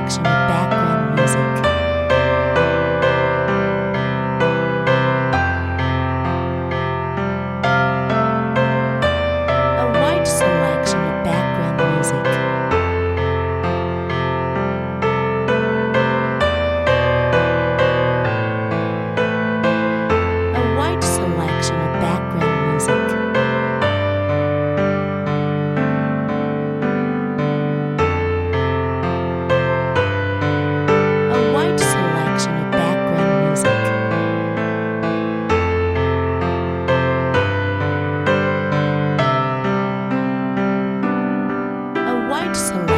selection of background music. A wide selection of background music. A wide selection of background music. A wide selection of background music. A wide selection